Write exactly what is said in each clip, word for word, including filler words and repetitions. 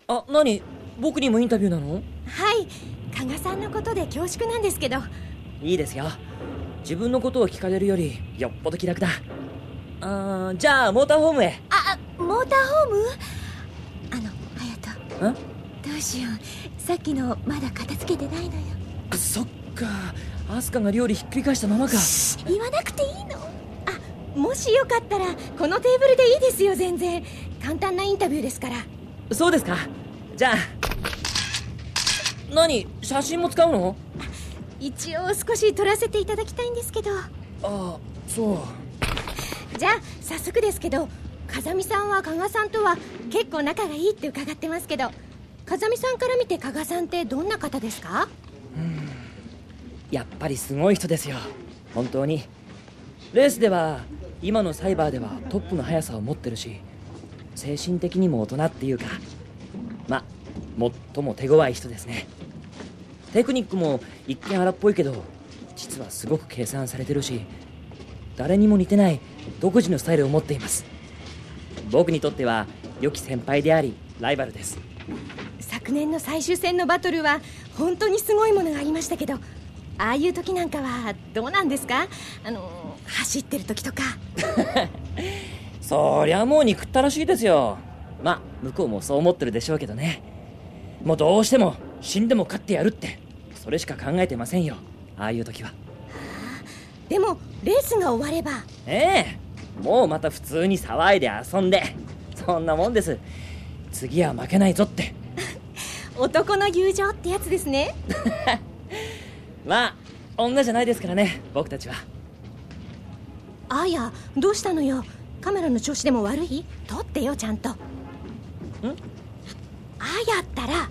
あ、何？僕にもインタビューなの？ はい、加賀さんのことで恐縮なんですけど。 いいですよ。自分のことを聞かれるよりよっぽど気楽だ。あー、じゃあモーターホームへ。 あ、モーターホーム？あの、隼人。 ん？ どうしよう、さっきのまだ片付けてないのよ。 あ、そっか、アスカが料理ひっくり返したままか。 言わなくていいの。あ、もしよかったらこのテーブルでいいですよ。全然簡単なインタビューですから。 そうですか。じゃあ。何？写真も使うの？ 一応少し撮らせていただきたいんですけど。 ああ、そう。 じゃあ早速ですけど、風見さんは加賀さんとは結構仲がいいって伺ってますけど、風見さんから見て加賀さんってどんな方ですか？ うん、やっぱりすごい人ですよ、本当に。レースでは今のサイバーではトップの速さを持ってるし、精神的にも大人っていうか、ま、最も手強い人ですね。テクニックも一見荒っぽいけど実はすごく計算されてるし、誰にも似てない独自のスタイルを持っています。僕にとっては良き先輩でありライバルです。 昨年の最終戦のバトルは本当にすごいものがありましたけど、ああいう時なんかはどうなんですか？あの走ってる時とか。 そりゃもう憎ったらしいですよ。まあ向こうもそう思ってるでしょうけどね。もうどうしても死んでも勝ってやるって、それしか考えてませんよ、ああいう時は。 でもレースが終われば。 ええ、もうまた普通に騒いで遊んで、そんなもんです。次は負けないぞって。 男の友情ってやつですね。 まあ女じゃないですからね、僕たちは。 あや、どうしたのよ。カメラの調子でも悪い？撮ってよちゃんと。ん？あやったら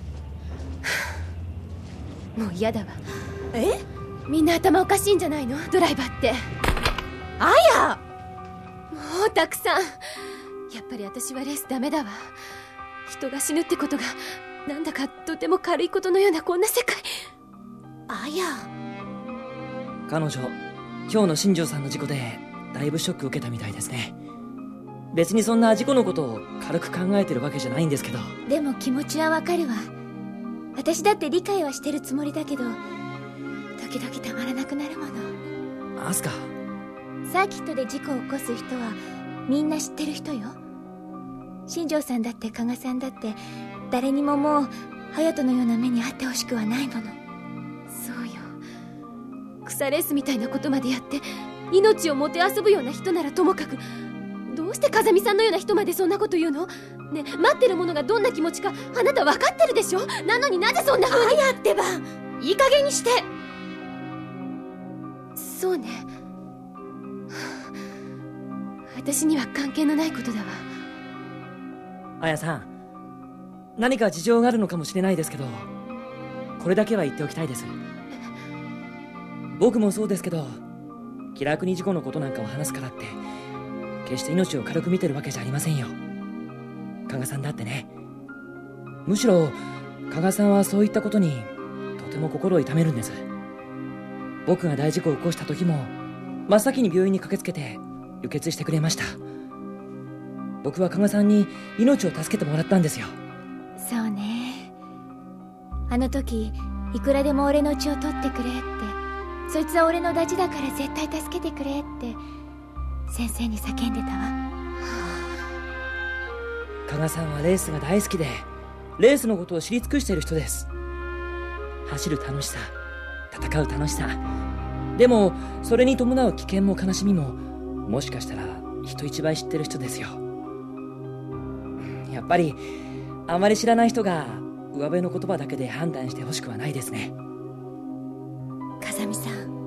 もう嫌だわ。 え？ みんな頭おかしいんじゃないの？ドライバーって。 あや、 もうたくさん。やっぱり私はレースダメだわ。人が死ぬってことがなんだかとても軽いことのようなこんな世界。 あや、 彼女今日の新庄さんの事故でだいぶショック受けたみたいですね。別にそんな事故のことを軽く考えてるわけじゃないんですけど。 でも気持ちはわかるわ。私だって理解はしてるつもりだけど、時々たまらなくなるもの。 アスカ、 サーキットで事故を起こす人はみんな知ってる人よ。新庄さんだって加賀さんだって誰にももう隼人のような目に遭ってほしくはないもの。そうよ、草レースみたいなことまでやって命をもてあそぶような人ならともかく、どうして風見さんのような人までそんなこと言うの？ね、待ってる者がどんな気持ちかあなた分かってるでしょ？なのになぜそんな風に。 あやってばいい加減にして。 そうね、私には関係のないことだわ。 あやさん、何か事情があるのかもしれないですけど、これだけは言っておきたいです。僕もそうですけど、気楽に事故のことなんかを話すからって決して命を軽く見てるわけじゃありませんよ。加賀さんだってね。むしろ加賀さんはそういったことにとても心を痛めるんです。僕が大事故を起こした時も真っ先に病院に駆けつけて輸血してくれました。僕は加賀さんに命を助けてもらったんですよ。 そうね、あの時いくらでも俺の血を取ってくれって、そいつは俺のダチだから絶対助けてくれって先生に叫んでたわ。 加賀さんはレースが大好きで、レースのことを知り尽くしている人です。走る楽しさ、戦う楽しさ、でもそれに伴う危険も悲しみももしかしたら人一倍知ってる人ですよ。やっぱりあまり知らない人が上辺の言葉だけで判断してほしくはないですね。 風見さん、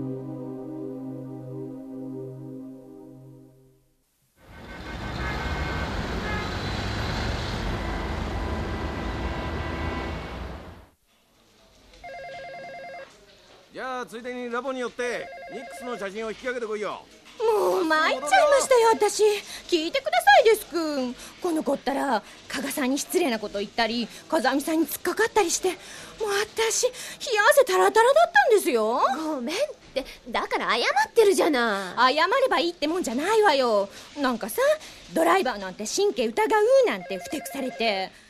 じゃあついでにラボに寄ってニックスの写真を引き上げてこいよ。 もう参っちゃいましたよ。私聞いてくださいデス君。この子ったら加賀さんに失礼なこと言ったり風見さんに突っかかったりして、もう私冷や汗タラタラだったんですよ。 ごめんって、だから謝ってるじゃない。 謝ればいいってもんじゃないわよ。なんかさ、ドライバーなんて神経疑うなんてふてくされて。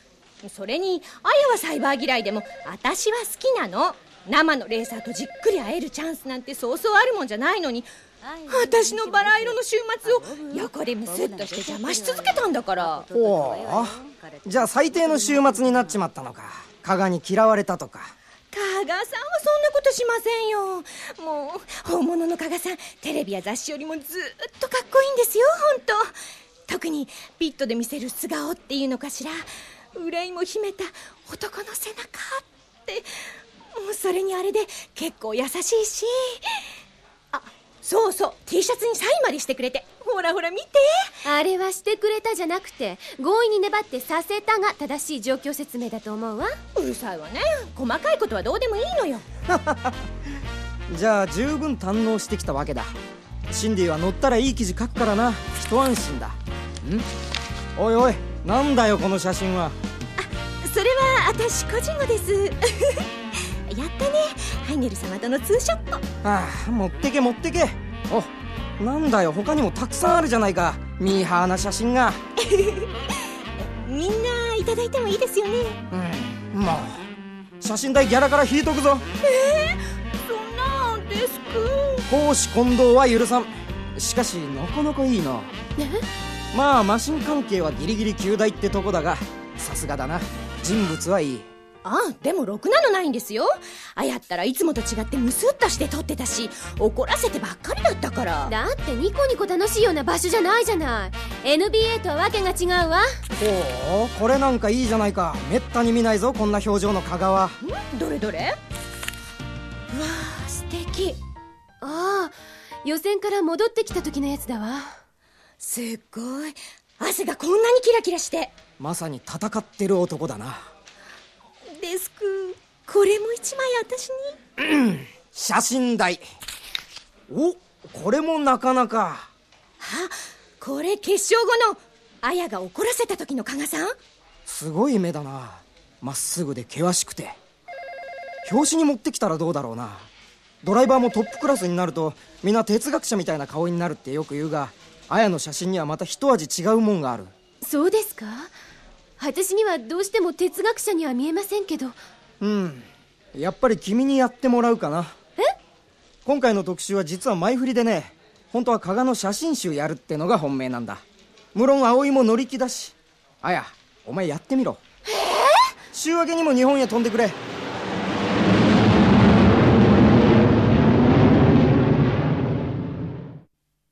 それにあやはサイバー嫌いでも私は好きなの。生のレーサーとじっくり会えるチャンスなんてそうそうあるもんじゃないのに、私のバラ色の週末を横でムスッとして邪魔し続けたんだから。 おお、じゃあ最低の週末になっちまったのか。加賀に嫌われたとか。 加賀さんはそんなことしませんよ。もう本物の加賀さん、テレビや雑誌よりもずっとかっこいいんですよ、本当。特にピットで見せる素顔っていうのかしら、憂いも秘めた男の背中って、もうそれにあれで結構優しいし、あ、そうそう、 T シャツにサインまでしてくれて、ほらほら見て。 あれはしてくれたじゃなくて、強引に粘ってさせたが正しい状況説明だと思うわ。 うるさいわね。細かいことはどうでもいいのよ。 じゃあ十分堪能してきたわけだ。シンディは乗ったらいい記事書くからな、一安心だ。ん？おいおい、なんだよこの写真は。 あ、それは私個人のです。やったね、ハイネル様とのツーショット。 ああ、持ってけ持ってけ。お、なんだよ、他にもたくさんあるじゃないか、ミーハーな写真が。 みんないただいてもいいですよね。 うん、もう写真代ギャラから引いとくぞ。 えー、そんなんですか。 公私混同は許さん。しかしなかなかいいな。まあマシン関係はギリギリ及第ってとこだが、さすがだな、人物はいい。 ああ、でもろくなのないんですよ。あやったらいつもと違ってムスッとして撮ってたし、怒らせてばっかりだったから。 だってニコニコ楽しいような場所じゃないじゃない。 エヌビーエー とはわけが違うわ。 ほう、これなんかいいじゃないか。めったに見ないぞ、こんな表情の加賀は。 ん？どれどれ？うわあ、素敵。 ああ、予選から戻ってきた時のやつだわ。 すっごい、汗がこんなにキラキラして。 まさに戦ってる男だな。 デスク、これも一枚私に。 うん、写真代。お、これもなかなか。 あ、これ決勝後のあやが怒らせた時の加賀さん。 すごい目だな、まっすぐで険しくて。表紙に持ってきたらどうだろうな。ドライバーもトップクラスになるとみんな哲学者みたいな顔になるってよく言うが、あやの写真にはまた一味違うもんがある。 そうですか。私にはどうしても哲学者には見えませんけど。 うん、やっぱり君にやってもらうかな。 え？ 今回の特集は実は前振りでね、本当は加賀の写真集やるってのが本命なんだ。無論葵も乗り気だし。あや、お前やってみろ。えー、週明けにも日本へ飛んでくれ。